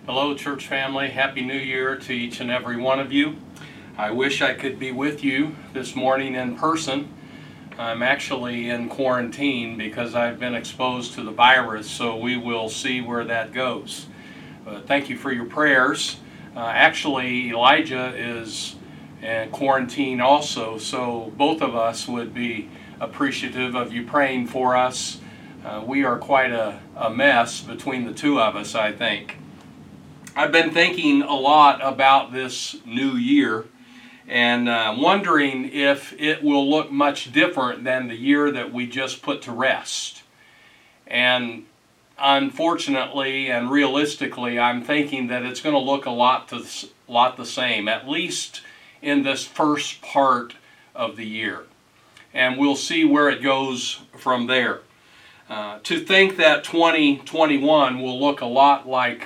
Hello, church family. Happy New Year to each and every one of you. I wish I could be with you this morning in person. I'm actually in quarantine because I've been exposed to the virus, so we will see where that goes. But thank you for your prayers. Actually, Elijah is in quarantine also, so both of us would be appreciative of you praying for us. We are quite a mess between the two of us, I think. I've been thinking a lot about this new year and wondering if it will look much different than the year that we just put to rest. And unfortunately and realistically, I'm thinking that it's going to look a lot the same, at least in this first part of the year. And we'll see where it goes from there. To think that 2021 will look a lot like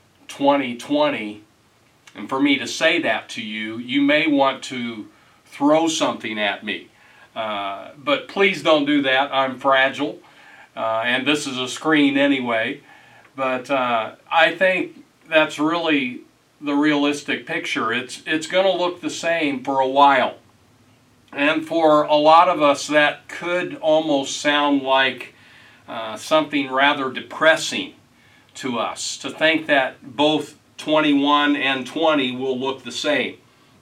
2020, and for me to say that to you, you may want to throw something at me. But please don't do that. I'm fragile, and this is a screen anyway. But I think that's really the realistic picture. It's going to look the same for a while. And for a lot of us, that could almost sound like something rather depressing to us, to think that both 21 and 20 will look the same.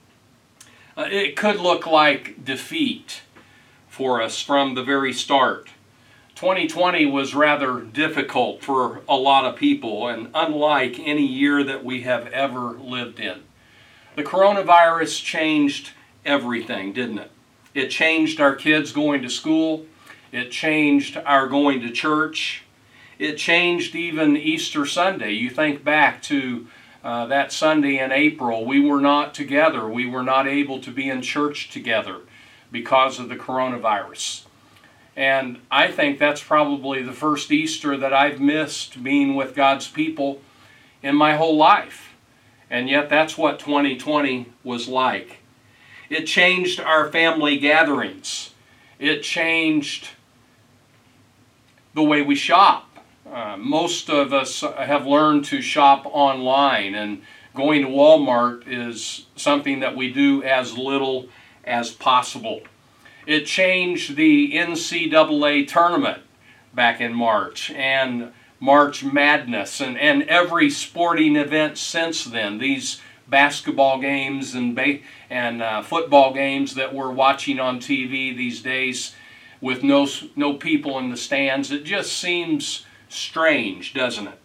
It could look like defeat for us from the very start. 2020 was rather difficult for a lot of people and unlike any year that we have ever lived in. The coronavirus changed everything, didn't it? It changed our kids going to school. It changed our going to church. It changed even Easter Sunday. You think back to that Sunday in April, we were not together. We were not able to be in church together because of the coronavirus. And I think that's probably the first Easter that I've missed being with God's people in my whole life. And yet that's what 2020 was like. It changed our family gatherings. It changed the way we shop. Most of us have learned to shop online, and going to Walmart is something that we do as little as possible. It changed the NCAA tournament back in March and March Madness and every sporting event since then. These basketball games and football games that we're watching on TV these days with no people in the stands. It just seems strange, doesn't it?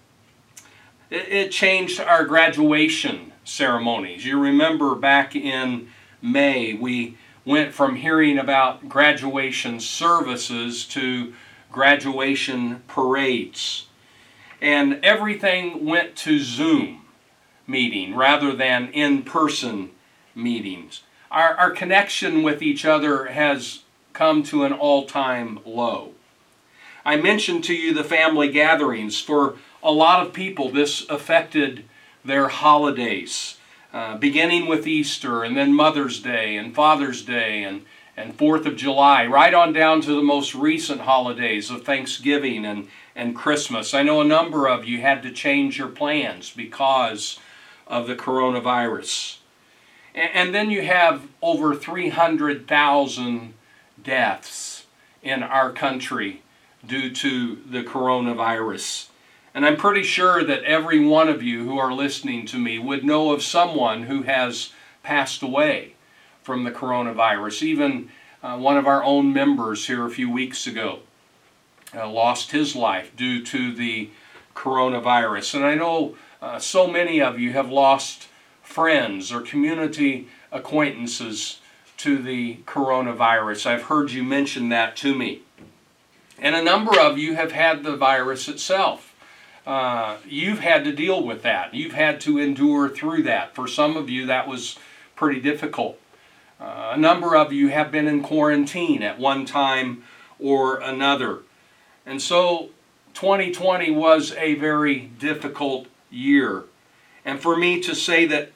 It changed our graduation ceremonies. You remember back in May, we went from hearing about graduation services to graduation parades. And everything went to Zoom meeting rather than in-person meetings. Our connection with each other has come to an all-time low. I mentioned to you the family gatherings. For a lot of people, this affected their holidays, beginning with Easter and then Mother's Day and Father's Day and 4th of July, right on down to the most recent holidays of Thanksgiving and Christmas. I know a number of you had to change your plans because of the coronavirus. And then you have over 300,000 deaths in our country due to the coronavirus. And I'm pretty sure that every one of you who are listening to me would know of someone who has passed away from the coronavirus. Even one of our own members here a few weeks ago lost his life due to the coronavirus. And I know so many of you have lost friends or community acquaintances to the coronavirus. I've heard you mention that to me. And a number of you have had the virus itself. You've had to deal with that. You've had to endure through that. For some of you, that was pretty difficult. A number of you have been in quarantine at one time or another. And so 2020 was a very difficult year. And for me to say that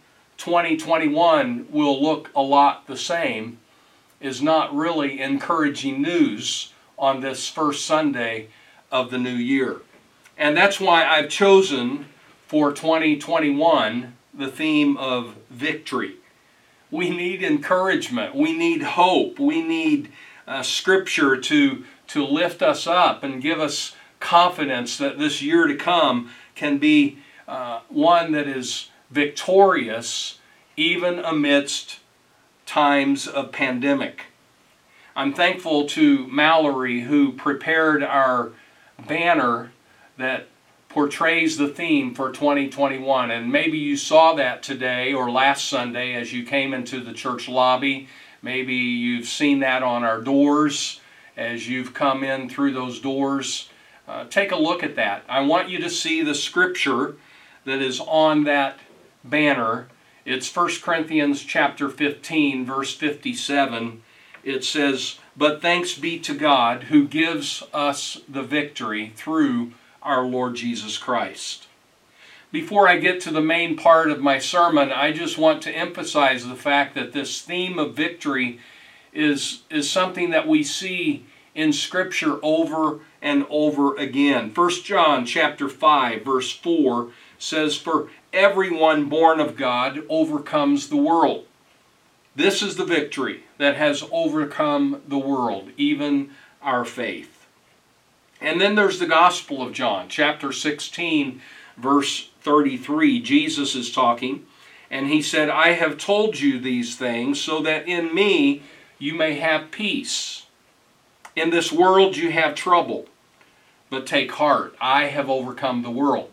2021 will look a lot the same is not really encouraging news on this first Sunday of the new year. And that's why I've chosen for 2021 the theme of victory. We need encouragement. We need hope. We need Scripture to lift us up and give us confidence that this year to come can be one that is victorious even amidst times of pandemic. I'm thankful to Mallory, who prepared our banner that portrays the theme for 2021. And maybe you saw that today or last Sunday as you came into the church lobby. Maybe you've seen that on our doors as you've come in through those doors. Take a look at that. I want you to see the scripture that is on that banner. It's 1 Corinthians chapter 15, verse 57. It says, "But thanks be to God who gives us the victory through our Lord Jesus Christ." Before I get to the main part of my sermon, I just want to emphasize the fact that this theme of victory is something that we see in Scripture over and over again. 1 John chapter 5, verse 4 says, "For everyone born of God overcomes the world." This is the victory that has overcome the world, even our faith. And then there's the Gospel of John, chapter 16, verse 33. Jesus is talking, and he said, "I have told you these things so that in me you may have peace. In this world you have trouble, but take heart, I have overcome the world."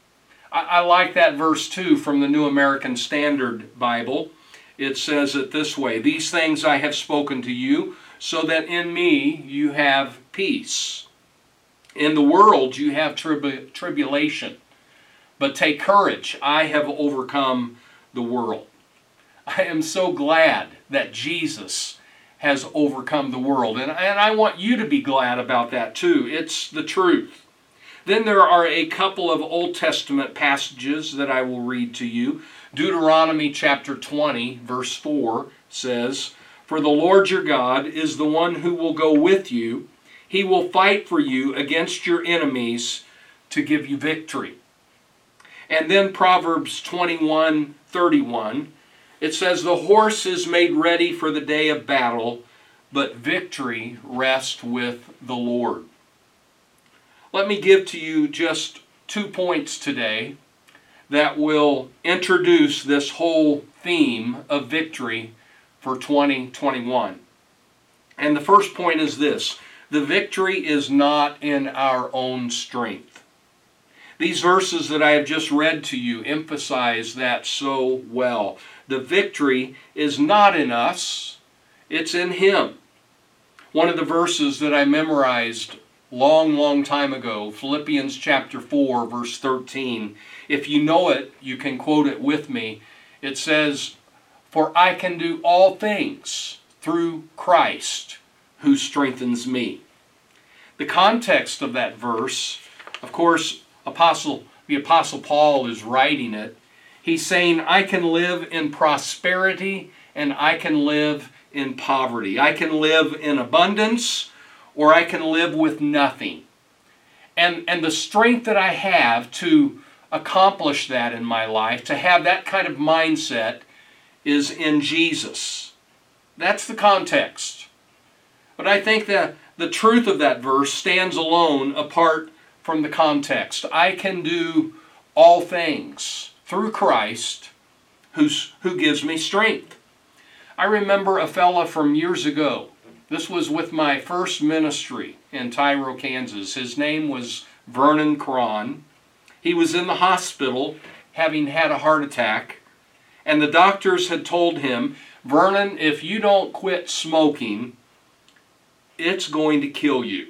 I like that verse too from the New American Standard Bible. It says it this way, "These things I have spoken to you so that in me you have peace. In the world you have tribulation, but take courage, I have overcome the world." I am so glad that Jesus has overcome the world, and I want you to be glad about that too. It's the truth. Then there are a couple of Old Testament passages that I will read to you. Deuteronomy chapter 20, verse 4 says, "For the Lord your God is the one who will go with you. He will fight for you against your enemies to give you victory." And then Proverbs 21:31, it says, "The horse is made ready for the day of battle, but victory rests with the Lord." Let me give to you just 2 points today that will introduce this whole theme of victory for 2021. And the first point is this: the victory is not in our own strength. These verses that I have just read to you emphasize that so well. The victory is not in us, it's in Him. One of the verses that I memorized long time ago, Philippians chapter 4, verse 13. If you know it, you can quote it with me. It says, "For I can do all things through Christ who strengthens me." The context of that verse, of course, the Apostle Paul is writing it. He's saying, I can live in prosperity and I can live in poverty. I can live in abundance or I can live with nothing. And the strength that I have to accomplish that in my life, to have that kind of mindset, is in Jesus. That's the context. But I think that the truth of that verse stands alone apart from the context. I can do all things through Christ who gives me strength. I remember a fella from years ago. This was with my first ministry in Tyro, Kansas. His name was Vernon Cron. He was in the hospital having had a heart attack, and the doctors had told him, "Vernon, if you don't quit smoking, it's going to kill you."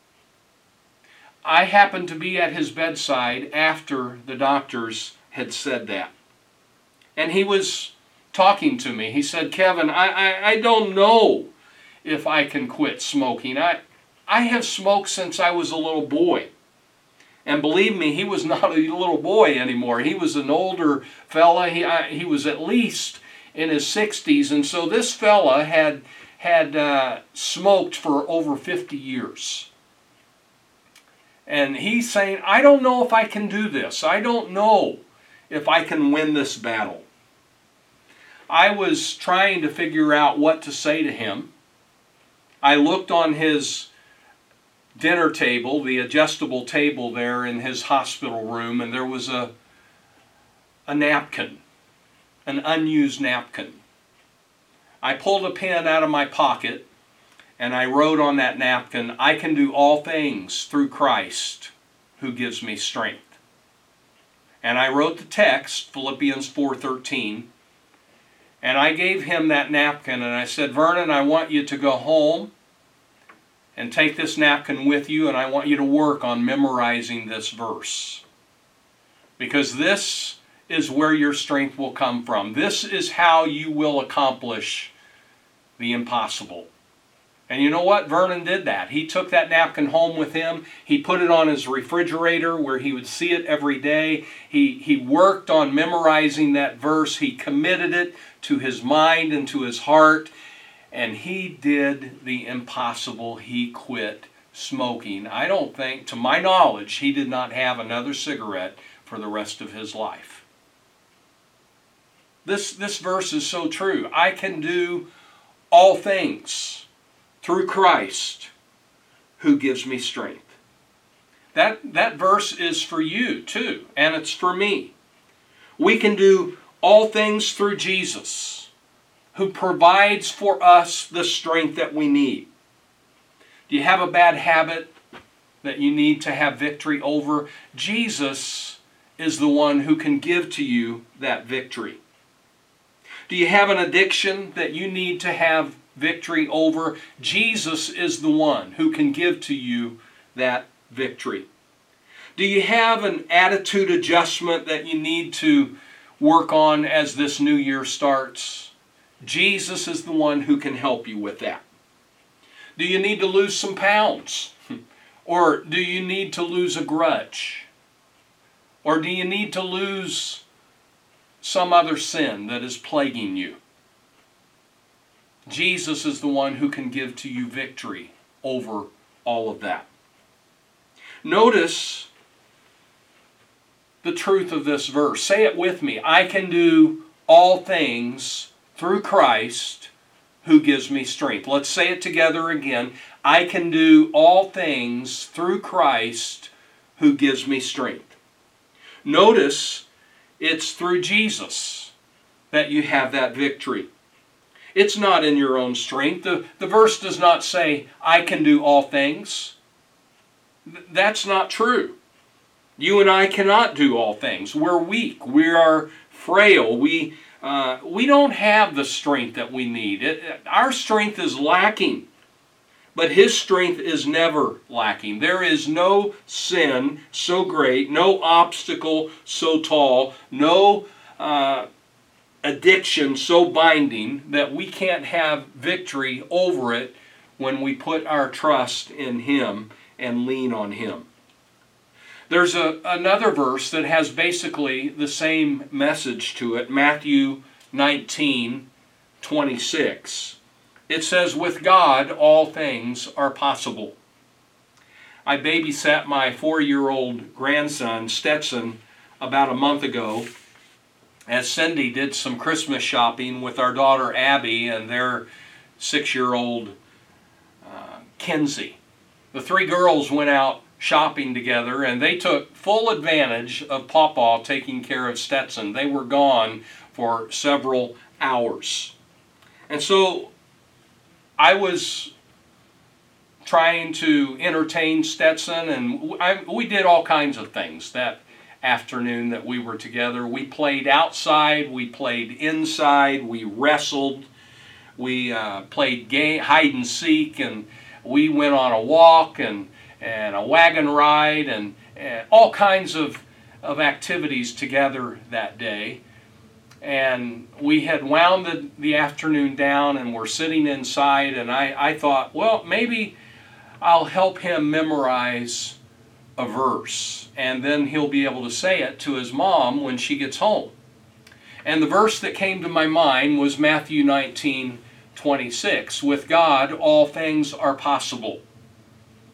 I happened to be at his bedside after the doctors had said that. And he was talking to me. He said, "Kevin, I don't know if I can quit smoking. I have smoked since I was a little boy." And believe me, he was not a little boy anymore. He was an older fella. He was at least in his 60s. And so this fella had smoked for over 50 years. And he's saying, I don't know if I can do this. I don't know if I can win this battle. I was trying to figure out what to say to him. I looked on his dinner table, the adjustable table there in his hospital room, and there was a napkin, an unused napkin. I pulled a pen out of my pocket and I wrote on that napkin, I can do all things through Christ who gives me strength. And I wrote the text, Philippians 4:13, and I gave him that napkin and I said, Vernon, I want you to go home and take this napkin with you, and I want you to work on memorizing this verse. Because this is where your strength will come from. This is how you will accomplish the impossible. And you know what? Vernon did that. He took that napkin home with him. He put it on his refrigerator where he would see it every day. He worked on memorizing that verse. He committed it to his mind and to his heart. And he did the impossible. He quit smoking. I don't think, to my knowledge, he did not have another cigarette for the rest of his life. This verse is so true. I can do all things through Christ who gives me strength. That verse is for you too, and it's for me. We can do all things through Jesus, who provides for us the strength that we need. Do you have a bad habit that you need to have victory over? Jesus is the one who can give to you that victory. Do you have an addiction that you need to have victory over? Jesus is the one who can give to you that victory. Do you have an attitude adjustment that you need to work on as this new year starts? Jesus is the one who can help you with that. Do you need to lose some pounds? Or do you need to lose a grudge? Or do you need to lose some other sin that is plaguing you? Jesus is the one who can give to you victory over all of that. Notice the truth of this verse. Say it with me. I can do all things through Christ who gives me strength. Let's say it together again. I can do all things through Christ who gives me strength. Notice it's through Jesus that you have that victory. It's not in your own strength. The verse does not say, I can do all things. That's not true. You and I cannot do all things. We're weak. We are frail. We don't have the strength that we need. Our strength is lacking. But His strength is never lacking. There is no sin so great, no obstacle so tall, no addiction so binding that we can't have victory over it when we put our trust in Him and lean on Him. There's another verse that has basically the same message to it, Matthew 19:26. It says, with God all things are possible. I babysat my 4-year-old grandson, Stetson, about a month ago, as Cindy did some Christmas shopping with our daughter Abby and their 6-year-old Kenzie. The three girls went out shopping together, and they took full advantage of Pawpaw taking care of Stetson. They were gone for several hours. And so I was trying to entertain Stetson, and we did all kinds of things that afternoon that we were together. We played outside, we played inside, we wrestled, we played hide and seek, and we went on a walk and a wagon ride and all kinds of activities together that day. And we had wound the afternoon down and were sitting inside, and I thought, well, maybe I'll help him memorize a verse, and then he'll be able to say it to his mom when she gets home. And the verse that came to my mind was Matthew 19:26. With God all things are possible.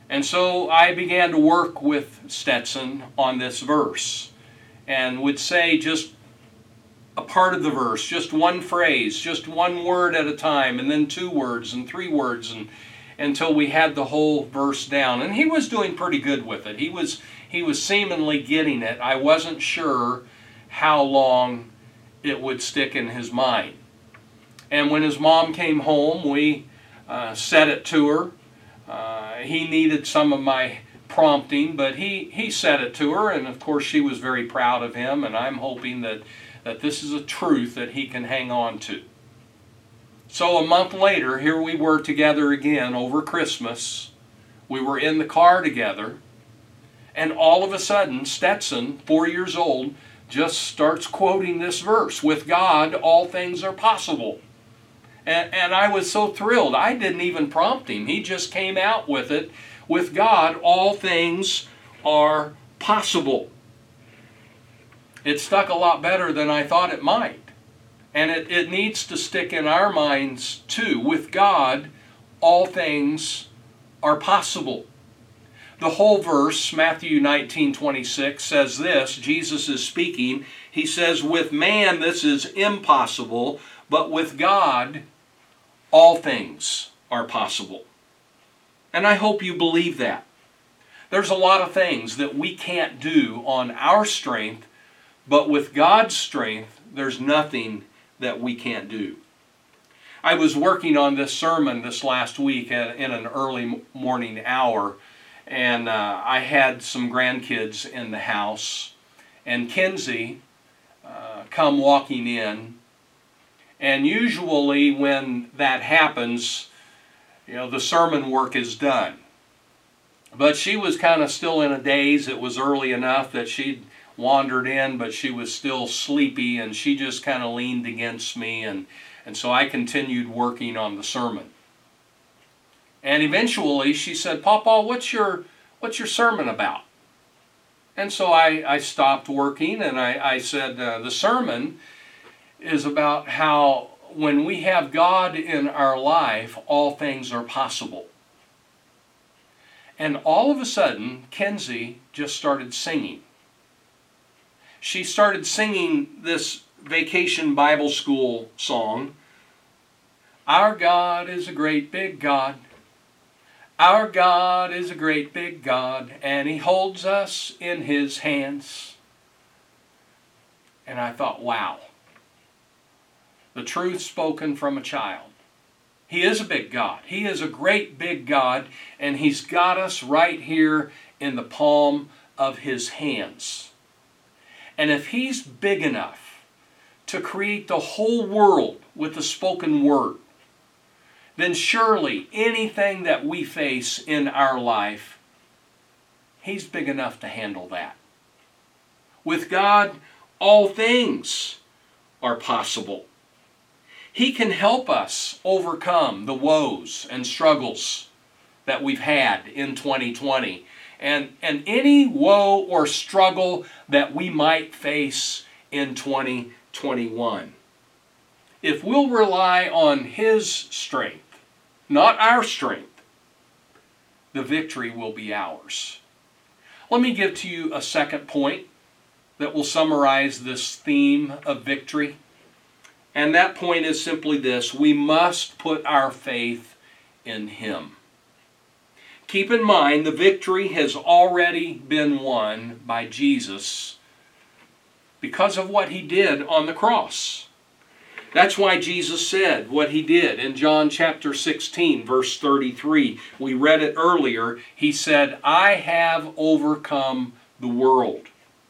And so I began to work with Stetson on this verse and would say just a part of the verse, just one phrase, just one word at a time, and then 2 words and 3 words, and until we had the whole verse down. And he was doing pretty good with it. He was seemingly getting it. I wasn't sure how long it would stick in his mind. And when his mom came home, we said it to her. He needed some of my prompting, but he said it to her, and of course she was very proud of him, and I'm hoping that this is a truth that he can hang on to. So a month later, here we were together again over Christmas. We were in the car together, and all of a sudden, Stetson, 4 years old, just starts quoting this verse, "With God, all things are possible." And I was so thrilled. I didn't even prompt him. He just came out with it. With God, all things are possible. It stuck a lot better than I thought it might. And it needs to stick in our minds too. With God, all things are possible. The whole verse, Matthew 19:26, says this. Jesus is speaking. He says, "With man this is impossible, but with God all things are possible." And I hope you believe that. There's a lot of things that we can't do on our strength, but with God's strength, there's nothing that we can't do. I was working on this sermon this last week in an early morning hour, and I had some grandkids in the house, and Kinsey come walking in, and usually when that happens, the sermon work is done. But she was kind of still in a daze. It was early enough that she'd wandered in, but she was still sleepy, and she just kind of leaned against me, and so I continued working on the sermon. And eventually she said, "Papa, what's your sermon about?" And so I stopped working, and I said, the sermon is about how when we have God in our life, all things are possible. And all of a sudden, Kenzie just started singing. She started singing this Vacation Bible School song. Our God is a great big God. Our God is a great big God, and He holds us in His hands. And I thought, wow. The truth spoken from a child. He is a big God. He is a great big God, and He's got us right here in the palm of His hands. And if He's big enough to create the whole world with the spoken word, then surely anything that we face in our life, He's big enough to handle that. With God, all things are possible. He can help us overcome the woes and struggles that we've had in 2020. And any woe or struggle that we might face in 2021. If we'll rely on His strength, not our strength, the victory will be ours. Let me give to you a second point that will summarize this theme of victory. And that point is simply this: we must put our faith in Him. Keep in mind, the victory has already been won by Jesus because of what He did on the cross. That's why Jesus said what He did in John chapter 16, verse 33. We read it earlier. He said, "I have overcome the world."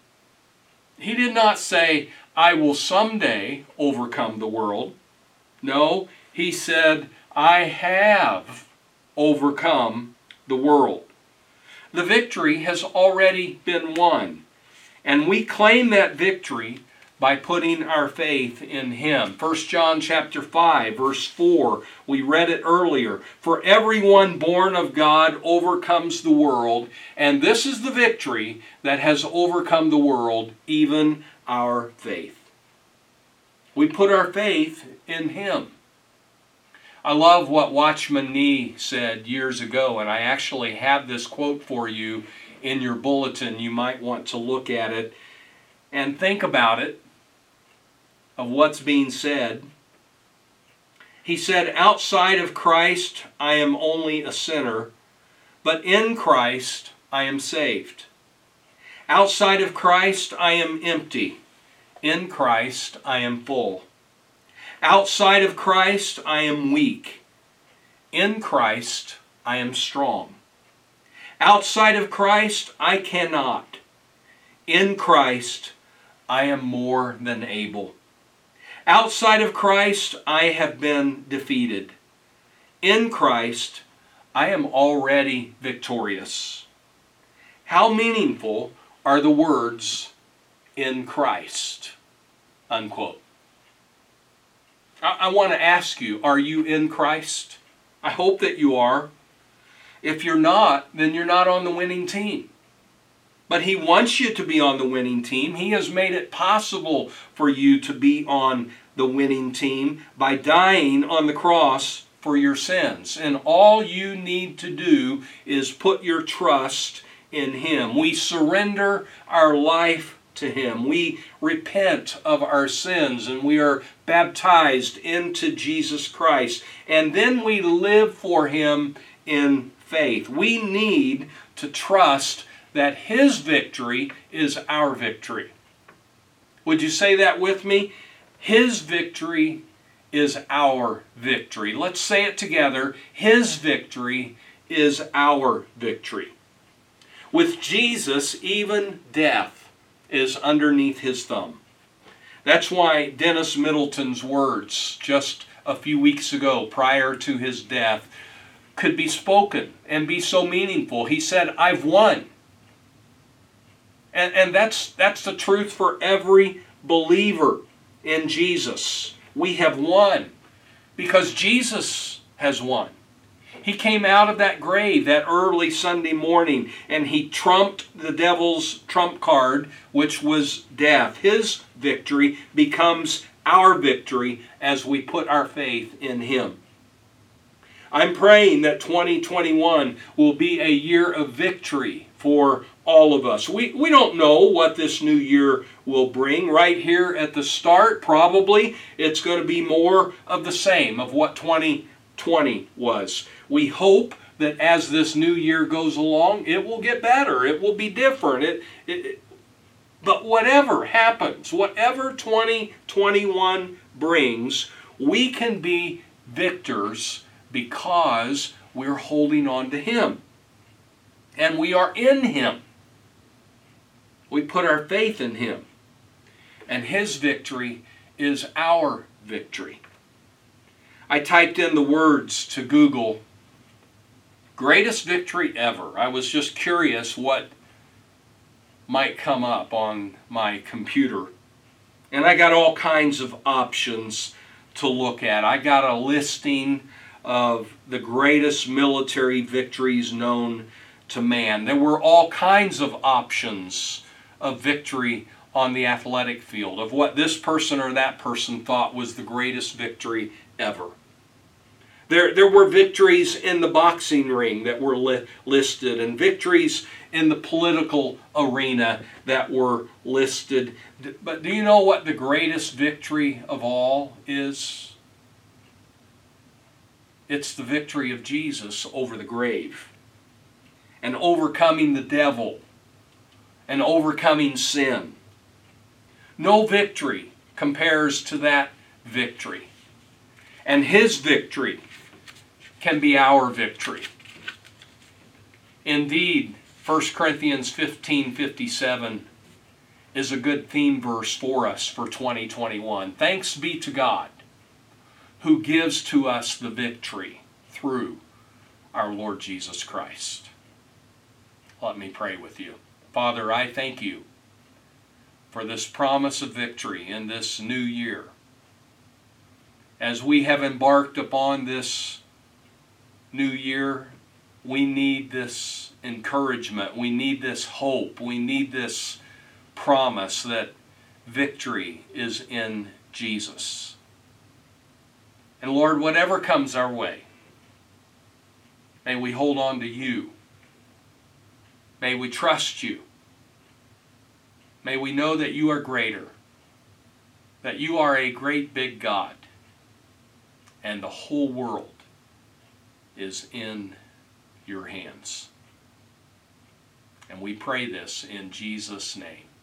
He did not say, "I will someday overcome the world." No, He said, "I have overcome the world." The victory has already been won. And we claim that victory by putting our faith in Him. 1 John chapter 5, verse 4, we read it earlier. "For everyone born of God overcomes the world, and this is the victory that has overcome the world, even our faith." We put our faith in Him. I love what Watchman Nee said years ago, and I actually have this quote for you in your bulletin. You might want to look at it and think about it, of what's being said. He said, "Outside of Christ, I am only a sinner, but in Christ, I am saved. Outside of Christ, I am empty. In Christ, I am full. Outside of Christ, I am weak. In Christ, I am strong. Outside of Christ, I cannot. In Christ, I am more than able. Outside of Christ, I have been defeated. In Christ, I am already victorious." How meaningful are the words, "in Christ," unquote. I want to ask you, are you in Christ? I hope that you are. If you're not, then you're not on the winning team. But He wants you to be on the winning team. He has made it possible for you to be on the winning team by dying on the cross for your sins. And all you need to do is put your trust in Him. We surrender our life to Him. We repent of our sins and we are baptized into Jesus Christ. And then we live for Him in faith. We need to trust that His victory is our victory. Would you say that with me? His victory is our victory. Let's say it together. His victory is our victory. With Jesus, even death is underneath His thumb. That's why Dennis Middleton's words just a few weeks ago, prior to his death, could be spoken and be so meaningful. He said, "I've won." And that's the truth for every believer in Jesus. We have won because Jesus has won. He came out of that grave that early Sunday morning and He trumped the devil's trump card, which was death. His victory becomes our victory as we put our faith in Him. I'm praying that 2021 will be a year of victory for all of us. We don't know what this new year will bring. Right here at the start, probably it's going to be more of the same of what 2020 was. We hope that as this new year goes along, it will get better. It will be different. But whatever happens, whatever 2021 brings, we can be victors because we're holding on to Him. And we are in Him. We put our faith in Him. And His victory is our victory. I typed in the words to Google, "greatest victory ever." I was just curious what might come up on my computer. And I got all kinds of options to look at. I got a listing of the greatest military victories known to man. There were all kinds of options of victory on the athletic field, of what this person or that person thought was the greatest victory ever. There were victories in the boxing ring that were listed, and victories in the political arena that were listed. But do you know what the greatest victory of all is? It's the victory of Jesus over the grave, and overcoming the devil, and overcoming sin. No victory compares to that victory. And His victory can be our victory. Indeed, 1 Corinthians 15:57 is a good theme verse for us for 2021. Thanks be to God who gives to us the victory through our Lord Jesus Christ. Let me pray with you. Father, I thank You for this promise of victory in this new year. As we have embarked upon this new year, we need this encouragement. We need this hope. We need this promise that victory is in Jesus. And Lord, whatever comes our way, may we hold on to you. May we trust you. May we know that you are greater, that you are a great big God, and the whole world is in your hands. And we pray this in Jesus' name.